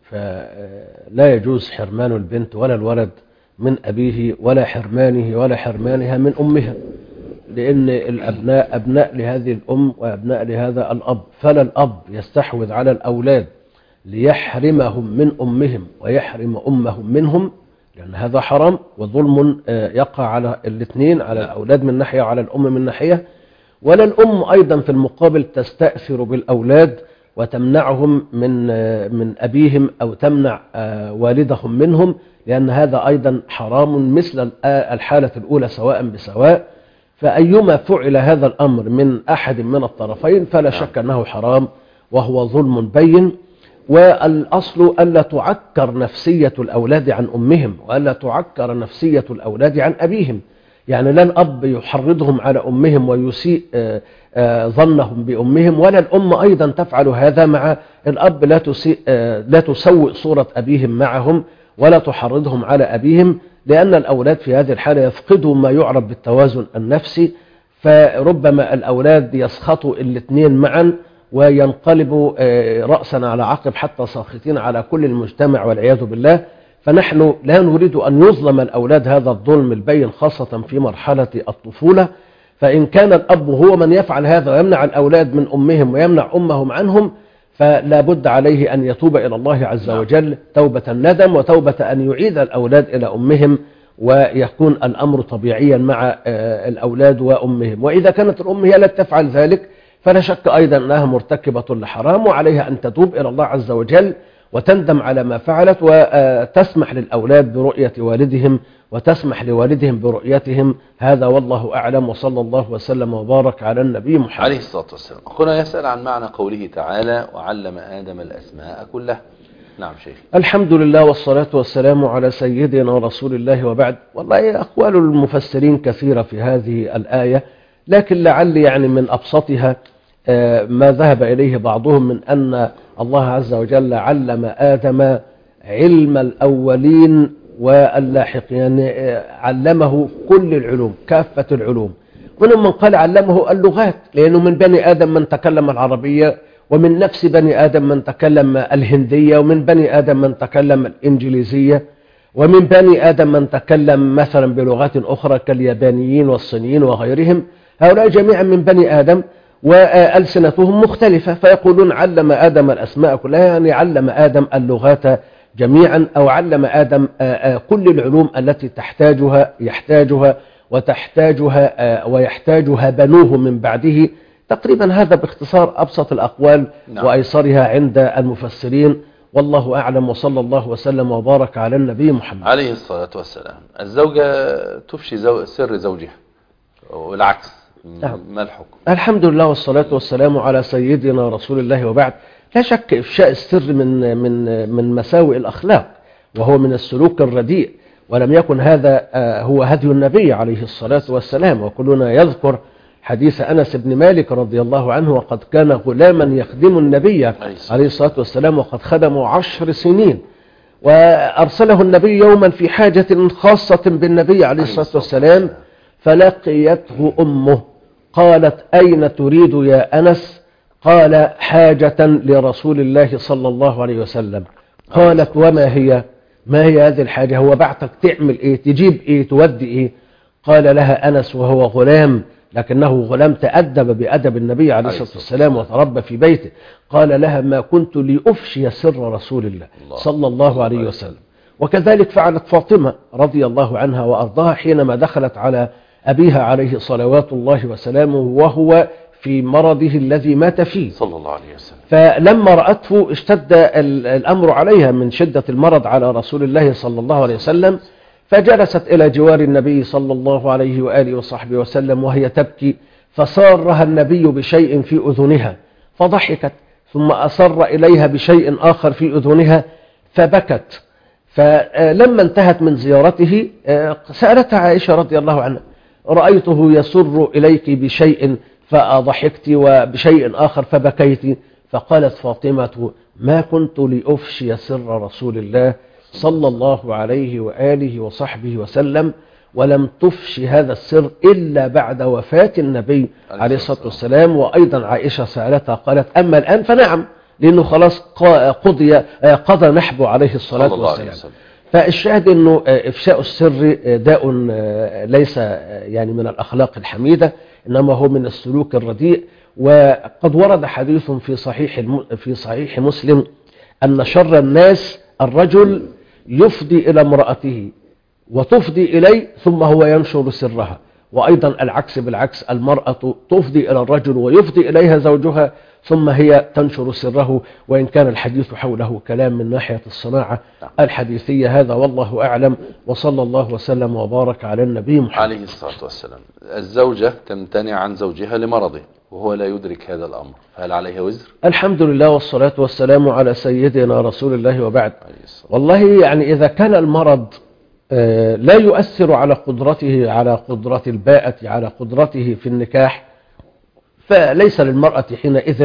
فلا يجوز حرمان البنت ولا الولد من أبيه ولا حرمانه ولا حرمانها من أمها، لأن الأبناء أبناء لهذه الأم وأبناء لهذا الأب، فلا الأب يستحوذ على الأولاد ليحرمهم من أمهم ويحرم أمهم منهم، لأن هذا حرام وظلم يقع على الاثنين، على الأولاد من ناحية وعلى الأم من ناحية. ولا الأم أيضا في المقابل تستأثر بالأولاد وتمنعهم من من أبيهم أو تمنع والدهم منهم، لأن هذا أيضا حرام مثل الحالة الأولى سواء بسواء. فأيما فعل هذا الأمر من أحد من الطرفين فلا شك أنه حرام وهو ظلم بين. والأصل ألا تعكر نفسية الأولاد عن أمهم وألا تعكر نفسية الأولاد عن أبيهم. يعني لا الأب يحرضهم على أمهم ويسيء ظنهم بأمهم، ولا الأم أيضا تفعل هذا مع الأب، لا تسيء لا تسوء صورة أبيهم معهم ولا تحرضهم على أبيهم، لأن الأولاد في هذه الحالة يفقدوا ما يعرف بالتوازن النفسي، فربما الأولاد يسخطوا الاثنين معا وينقلبوا رأسا على عقب حتى ساخطين على كل المجتمع والعياذ بالله. فنحن لا نريد أن يظلم الأولاد هذا الظلم البين خاصة في مرحلة الطفولة. فإن كان الأب هو من يفعل هذا ويمنع الأولاد من أمهم ويمنع أمهم عنهم فلا بد عليه أن يتوب إلى الله عز وجل توبة الندم وتوبة أن يعيد الأولاد إلى أمهم ويكون الأمر طبيعيا مع الأولاد وأمهم. وإذا كانت الأم هي لا تفعل ذلك فلا شك أيضا أنها مرتكبة لحرام، وعليها أن تتوب إلى الله عز وجل وتندم على ما فعلت وتسمح للأولاد برؤية والدهم وتسمح لوالدهم برؤيتهم. هذا والله أعلم، وصلى الله وسلم وبارك على النبي محمد عليه الصلاة والسلام. أخونا يسأل عن معنى قوله تعالى وعلم آدم الأسماء كلها. نعم شيخ. الحمد لله والصلاة والسلام على سيدنا رسول الله وبعد. والله أقوال المفسرين كثيرة في هذه الآية، لكن لعل يعني من أبسطها ما ذهب إليه بعضهم من أن الله عز وجل علم آدم علم الأولين واللاحقين، يعني علمه كل العلوم كافة العلوم. منهم من قال علمه اللغات، لأنه من بني آدم من تكلم العربية، ومن نفس بني آدم من تكلم الهندية، ومن بني آدم من تكلم الإنجليزية، ومن بني آدم من تكلم مثلا بلغات أخرى كاليابانيين والصينيين وغيرهم. هؤلاء جميعا من بني آدم وألسنتهم مختلفة، فيقولون علم آدم الأسماء كلها، يعني علم آدم اللغات جميعا أو علم آدم كل العلوم التي تحتاجها يحتاجها وتحتاجها ويحتاجها بنوه من بعده. تقريبا هذا باختصار أبسط الأقوال نعم. وأيسرها عند المفسرين، والله أعلم، وصلى الله وسلم وبارك على النبي محمد عليه الصلاة والسلام. الزوجة تفشي زو... سر زوجها والعكس نعم. ما الحكم؟ الحمد لله والصلاة والسلام على سيدنا رسول الله وبعد. لا شك إفشاء السر من من من مساوئ الأخلاق، وهو من السلوك الرديء، ولم يكن هذا هو هدي النبي عليه الصلاة والسلام. وكلنا يذكر حديث أنس بن مالك رضي الله عنه: وقد كان غلاما يخدم النبي عليه الصلاة والسلام وقد خدمه عشر سنين، وأرسله النبي يوما في حاجة خاصة بالنبي عليه الصلاة والسلام، فلقيته أمه قالت: أين تريد يا أنس؟ قال: حاجة لرسول الله صلى الله عليه وسلم. قالت: وما هي؟ ما هي هذه الحاجة؟ هو بعتك تعمل إيه؟ تجيب إيه؟ تودي إيه؟ قال لها أنس وهو غلام، لكنه غلام تأدب بأدب النبي عليه الصلاة والسلام وتربى في بيته. قال لها: ما كنت لأفشي سر رسول الله صلى الله عليه وسلم. وكذلك فعلت فاطمة رضي الله عنها وأرضاها حينما دخلت على أبيها عليه صلوات الله وسلامه وهو في مرضه الذي مات فيه صلى الله عليه وسلم. فلما رأته اشتد الأمر عليها من شدة المرض على رسول الله صلى الله عليه وسلم، فجلست إلى جوار النبي صلى الله عليه وآله وصحبه وسلم وهي تبكي، فصارها النبي بشيء في أذنها فضحكت، ثم أصر إليها بشيء آخر في أذنها فبكت. فلما انتهت من زيارته سألتها عائشة رضي الله عنها: رأيته يسر إليك بشيء فضحكت وبشيء آخر فبكيت؟ فقالت فاطمة: ما كنت لأفشي سر رسول الله صلى الله عليه وآله وصحبه وسلم، ولم تفشي هذا السر إلا بعد وفاة النبي عليه الصلاة والسلام. وأيضا عائشة سألتها قالت: أما الآن فنعم، لأنه خلاص قضي قضى نحبه عليه الصلاة والسلام. فالشاهد أنه إفشاء السر داء ليس يعني من الأخلاق الحميدة، إنما هو من السلوك الرديء. وقد ورد حديث في صحيح في صحيح مسلم أن شر الناس الرجل يفضي إلى امرأته وتفضي إليه ثم هو ينشر سرها، وأيضا العكس بالعكس، المرأة تفضي إلى الرجل ويفضي إليها زوجها ثم هي تنشر سره، وإن كان الحديث حوله كلام من ناحية الصناعة الحديثية. هذا والله أعلم، وصلى الله وسلم وبارك على النبي محمد عليه الصلاة والسلام. الزوجة تمتنع عن زوجها لمرضه وهو لا يدرك هذا الأمر، فهل عليها وزر؟ الحمد لله والصلاة والسلام على سيدنا رسول الله وبعد. والله يعني إذا كان المرض لا يؤثر على قدرته على قدرة الباءة على قدرته في النكاح، فليس للمرأة حينئذ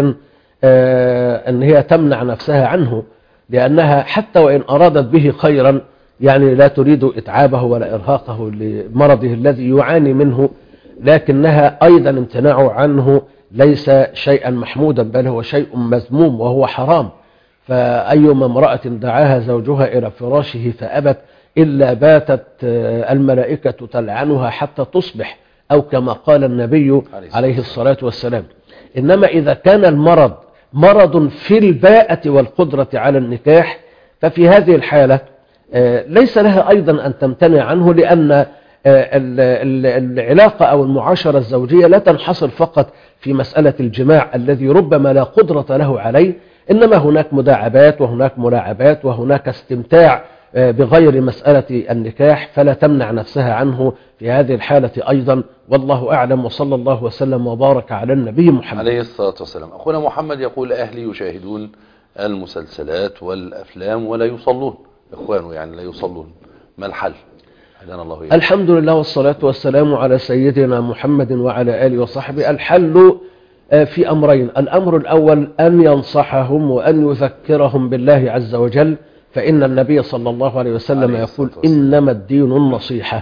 أن هي تمنع نفسها عنه، لأنها حتى وإن أرادت به خيرا يعني لا تريد إتعابه ولا إرهاقه لمرضه الذي يعاني منه، لكنها أيضا امتناعه عنه ليس شيئا محمودا، بل هو شيء مذموم وهو حرام. فأيما امرأة دعاها زوجها إلى فراشه فأبت إلا باتت الملائكة تلعنها حتى تصبح، أو كما قال النبي عليه الصلاة والسلام. إنما إذا كان المرض مرض في الباءة والقدرة على النكاح، ففي هذه الحالة ليس لها أيضا أن تمتنع عنه، لأن العلاقة أو المعاشرة الزوجية لا تنحصر فقط في مسألة الجماع الذي ربما لا قدرة له عليه، إنما هناك مداعبات وهناك ملاعبات وهناك استمتاع بغير مسألة النكاح، فلا تمنع نفسها عنه في هذه الحالة أيضا. والله أعلم، وصلى الله وسلم وبارك على النبي محمد عليه الصلاة والسلام. أخونا محمد يقول: أهلي يشاهدون المسلسلات والأفلام ولا يصلون، إخوانه يعني لا يصلون، ما الحل؟ هدانا الله إياه. الحمد لله والصلاة والسلام على سيدنا محمد وعلى آله وصحبه. الحل في أمرين: الأمر الأول أن ينصحهم وأن يذكرهم بالله عز وجل، فإن النبي صلى الله عليه وسلم يقول: إنما الدين النصيحة،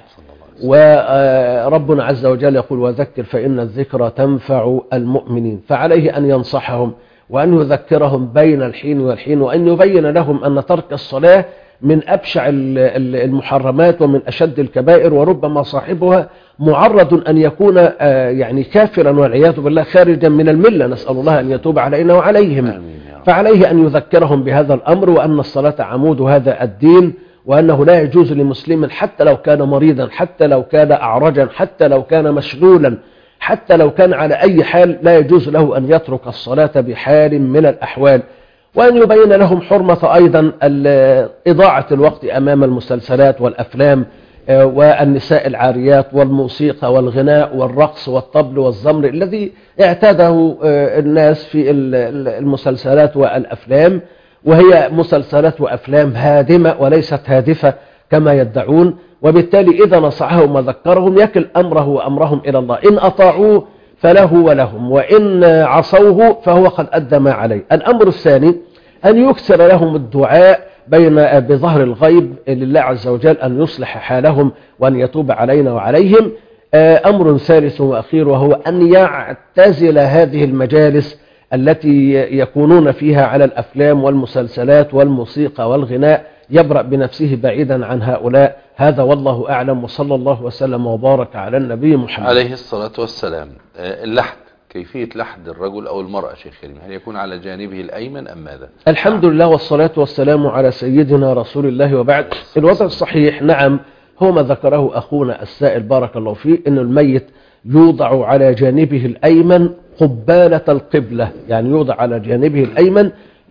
وربنا عز وجل يقول: وذكر فإن الذكرى تنفع المؤمنين. فعليه أن ينصحهم وأن يذكرهم بين الحين والحين، وأن يبين لهم أن ترك الصلاة من أبشع المحرمات ومن أشد الكبائر، وربما صاحبها معرض أن يكون يعني كافرا والعياذ بالله خارجا من الملة، نسأل الله أن يتوب علينا وعليهم. فعليه أن يذكرهم بهذا الأمر، وأن الصلاة عمود هذا الدين، وأنه لا يجوز لمسلم حتى لو كان مريضا، حتى لو كان أعرجا، حتى لو كان مشلولا، حتى لو كان على أي حال، لا يجوز له أن يترك الصلاة بحال من الأحوال. وأن يبين لهم حرمة أيضا إضاعة الوقت أمام المسلسلات والأفلام، والنساء العاريات والموسيقى والغناء والرقص والطبل والزمر الذي اعتاده الناس في المسلسلات والأفلام، وهي مسلسلات وأفلام هادمة وليست هادفة كما يدعون. وبالتالي إذا نصحهم وذكرهم يكل أمره وأمرهم إلى الله، إن أطاعوه فله ولهم، وإن عصوه فهو قد أدى ما عليه. الأمر الثاني أن يكثر لهم الدعاء بين بظهر الغيب لله عز وجل أن يصلح حالهم وأن يتوب علينا وعليهم. أمر ثالث وأخير وهو أن يعتزل هذه المجالس التي يكونون فيها على الأفلام والمسلسلات والموسيقى والغناء، يبرأ بنفسه بعيدا عن هؤلاء. هذا والله أعلم، وصلى الله وسلم وبارك على النبي محمد عليه الصلاة والسلام. اللحد، كيفية لحد الرجل أو المرأة شيخ كريم، هل يكون على جانبه الأيمن أم ماذا؟ الحمد لله والصلاة والسلام على سيدنا رسول الله وبعد. الوضع الصحيح نعم هو ما ذكره أخونا السائل بارك الله فيه، أن الميت يوضع على جانبه الأيمن قبالة القبلة، يعني يوضع على جانبه الأيمن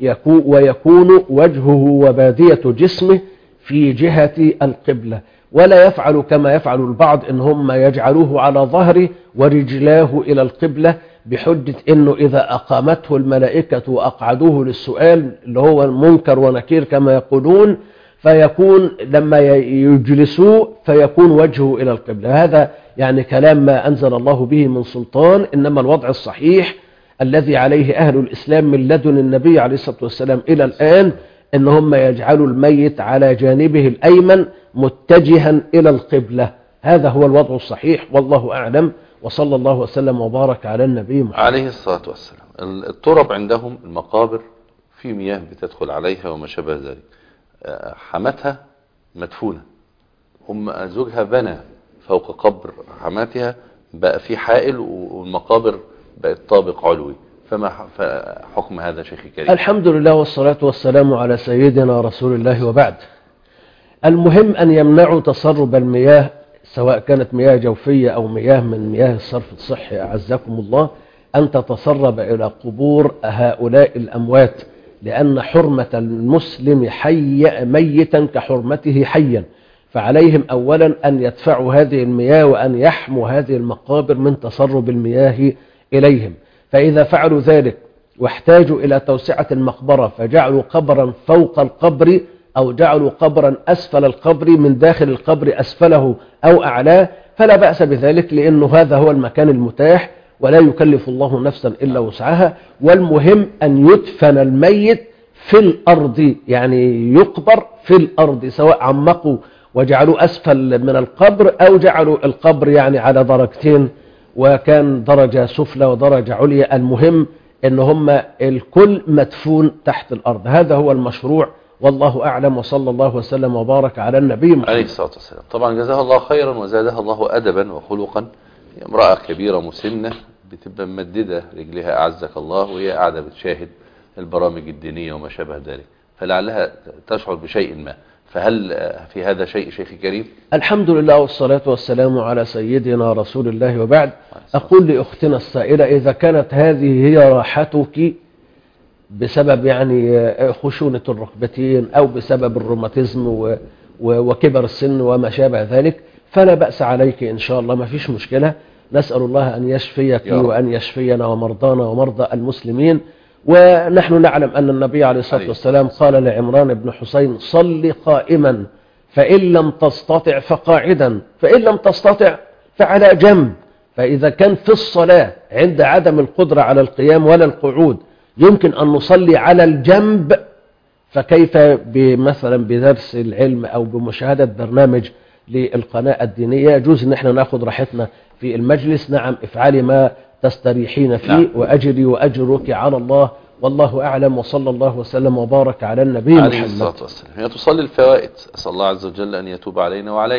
ويكون وجهه وبادية جسمه في جهة القبلة، ولا يفعل كما يفعل البعض إن هم يجعلوه على ظهره ورجلاه إلى القبلة، بحجة إنه إذا أقامته الملائكة وأقعدوه للسؤال اللي هو منكر ونكير كما يقولون، فيكون لما يجلسوه فيكون وجهه إلى القبلة. هذا يعني كلام ما أنزل الله به من سلطان، إنما الوضع الصحيح الذي عليه أهل الإسلام من لدن النبي عليه الصلاة والسلام إلى الآن إن هم يجعلوا الميت على جانبه الأيمن متجها إلى القبلة. هذا هو الوضع الصحيح والله أعلم، وصلى الله وسلم وبارك على النبي محمد عليه الصلاة والسلام. التراب عندهم المقابر في مياه بتدخل عليها وما شابه ذلك، حماتها مدفونة، هم زوجها بنى فوق قبر حماتها بقى في حائل والمقابر بقت طابق علوي، فما حكم هذا شيخي كريم؟ الحمد لله والصلاة والسلام على سيدنا رسول الله وبعد. المهم أن يمنعوا تسرب المياه، سواء كانت مياه جوفية أو مياه من مياه الصرف الصحي أعزكم الله، أن تتسرب إلى قبور هؤلاء الأموات، لأن حرمة المسلم حي ميتا كحرمته حيا، فعليهم أولا أن يدفعوا هذه المياه وأن يحموا هذه المقابر من تسرب المياه إليهم. فإذا فعلوا ذلك واحتاجوا إلى توسعة المقبرة فجعلوا قبرا فوق القبر أو جعلوا قبرا أسفل القبر من داخل القبر أسفله أو أعلاه، فلا بأس بذلك، لأنه هذا هو المكان المتاح ولا يكلف الله نفسا إلا وسعها. والمهم أن يدفن الميت في الأرض، يعني يقبر في الأرض، سواء عمقوا وجعلوا أسفل من القبر أو جعلوا القبر يعني على درجتين وكان درجة سفلى ودرجة عليا، المهم ان هم الكل مدفون تحت الأرض. هذا هو المشروع والله أعلم، وصلى الله وسلم وبارك على النبي محمد عليه الصلاة والسلام. طبعا جزاها الله خيرا وزادها الله أدبا وخلقا. امرأة كبيرة مسنة بتبقى ممددة رجلها أعزك الله وهي قاعدة بتشاهد البرامج الدينية وما شابه ذلك، فلعلها تشعر بشيء ما، فهل في هذا شيء شيخي كريم؟ الحمد لله والصلاة والسلام على سيدنا رسول الله وبعد. أقول لأختنا السائلة إذا كانت هذه هي راحتك بسبب يعني خشونة الركبتين أو بسبب الروماتيزم وكبر السن وما شابه ذلك، فلا بأس عليك إن شاء الله، ما فيش مشكلة. نسأل الله أن يشفيك وأن يشفينا ومرضانا ومرضى المسلمين. ونحن نعلم أن النبي عليه الصلاة والسلام قال لعمران بن حسين صل قائما فإن لم تستطع فقاعدا فإن لم تستطع فعلى جنب. فإذا كان في الصلاة عند عدم القدرة على القيام ولا القعود يمكن أن نصلي على الجنب، فكيف بمثلا بدرس العلم أو بمشاهدة برنامج للقناة الدينية؟ يجوز أن احنا ناخد راحتنا في المجلس. نعم افعلي ما تستريحين فيه. نعم. وأجري وأجرك على الله والله أعلم، وصلى الله وسلم وبارك على النبي محمد عليه الصلاة والسلام. هي تصلي الفوائد، أسأل الله عز وجل أن يتوب علينا وعليه،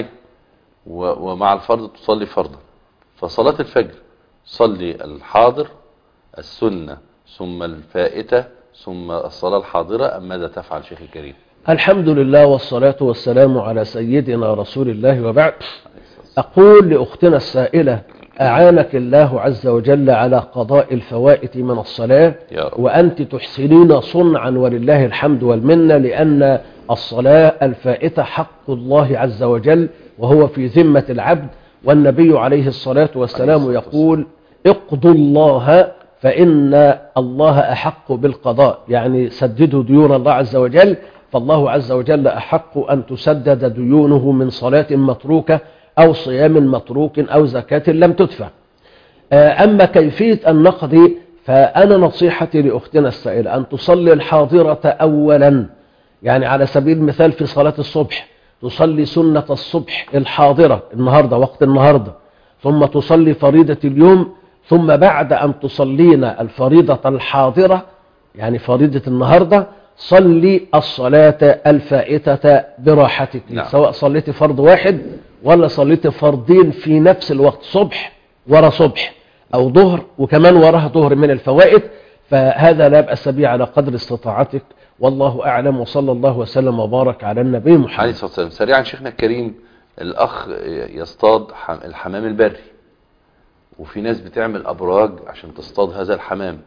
ومع الفرض تصلي فرضا. فصلاة الفجر صلي الحاضر السنة ثم الفائتة ثم الصلاة الحاضرة، أم ماذا تفعل شيخي الكريم؟ الحمد لله والصلاة والسلام على سيدنا رسول الله وبعد. أقول لأختنا السائلة أعانك الله عز وجل على قضاء الفوائت من الصلاة، وأنت تحسنين صنعا ولله الحمد والمنة، لأن الصلاة الفائتة حق الله عز وجل وهو في ذمة العبد، والنبي عليه الصلاة والسلام يقول اقضوا الله فإن الله أحق بالقضاء، يعني سددوا ديون الله عز وجل، فالله عز وجل أحق أن تسدد ديونه من صلاة متروكة أو صيام متروك أو زكاة لم تدفع. أما كيفية النقض فأنا نصيحتي لأختنا السائلة أن تصلي الحاضرة أولا، يعني على سبيل المثال في صلاة الصبح تصلي سنة الصبح الحاضرة النهاردة وقت النهاردة، ثم تصلي فريضة اليوم، ثم بعد أن تصلين الفريضة الحاضرة يعني فريضة النهاردة صلي الصلاة الفائتة براحتك. نعم. سواء صليت فرض واحد ولا صليت فرضين في نفس الوقت، صبح ورا صبح أو ظهر وكمان وراها ظهر من الفوائت، فهذا لا بأس به على قدر استطاعتك، والله أعلم، وصلى الله وسلم وبارك على النبي محمد عليه الصلاة والسلام. سريعا شيخنا الكريم، الأخ يصطاد الحمام البري، وفي ناس بتعمل أبراج عشان تصطاد هذا الحمام،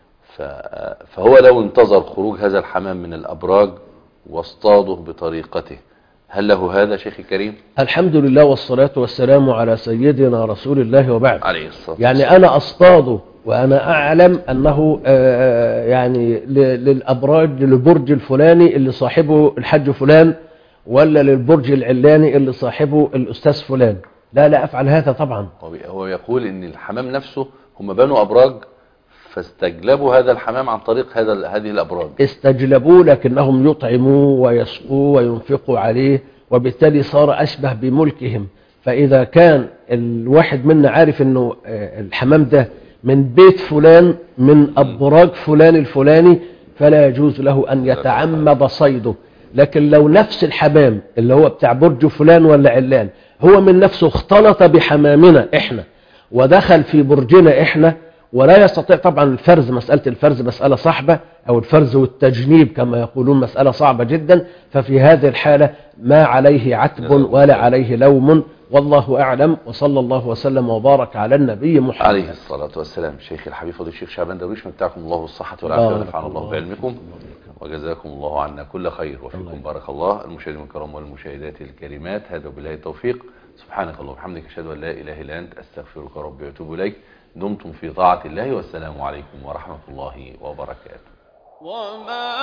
فهو لو انتظر خروج هذا الحمام من الأبراج واصطاده بطريقته، هل له هذا شيخ الكريم؟ الحمد لله والصلاة والسلام على سيدنا رسول الله وبعد. عليه الصلاة يعني والسلام. أنا أصطاده وأنا أعلم أنه يعني للأبراج، للبرج الفلاني اللي صاحبه الحج فلان، ولا للبرج العلاني اللي صاحبه الأستاذ فلان. لا لا أفعل هذا طبعا. هو يقول إن الحمام نفسه هم بنوا أبراج فاستجلبوا هذا الحمام عن طريق هذا هذه الأبراج. استجلبوا لكنهم يطعموا ويسقوا وينفقوا عليه، وبالتالي صار أشبه بملكهم. فإذا كان الواحد منا عارف أنه الحمام ده من بيت فلان من أبراج فلان الفلاني، فلا يجوز له أن يتعمد صيده. لكن لو نفس الحمام اللي هو بتاع برج فلان ولا علان هو من نفسه اختلط بحمامنا إحنا ودخل في برجنا إحنا، ولا يستطيع طبعا الفرز، مسألة الفرز مسألة صعبة، أو الفرز والتجنيب كما يقولون مسألة صعبة جدا، ففي هذه الحالة ما عليه عتب ولا عليه لوم، والله أعلم، وصلى الله وسلم وبارك على النبي محمد عليه الصلاة والسلام. شيخ الحبيب فضيل الشيخ شعبان درويش، متعكم الله بالصحة والعافية ونفعنا الله بعلمكم، وجزاكم الله عنا كل خير، وفيكم بارك الله. المشاهدين الكرام والمشاهدات الكريمات، هذا بالله التوفيق، سبحانك اللهم وبحمدك، أشهد أن لا إله إلا أنت، أستغفرك ربي وأتوب إليك. دمتم في طاعة الله، والسلام عليكم ورحمة الله وبركاته. وما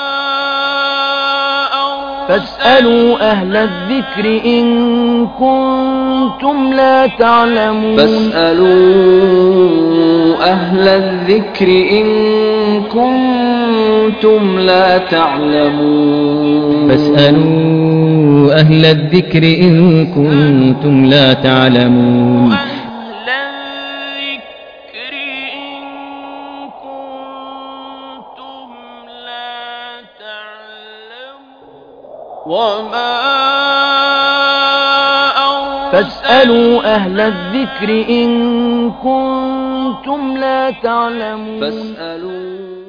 فاسألوا أهل الذكر إن كنتم لا تعلمون فاسألوا أهل الذكر إن كنتم لا تعلمون فاسألوا أهل الذكر إن كنتم لا تعلمون وما فاسألوا أهل الذكر إن كنتم لا تعلمون فاسألوا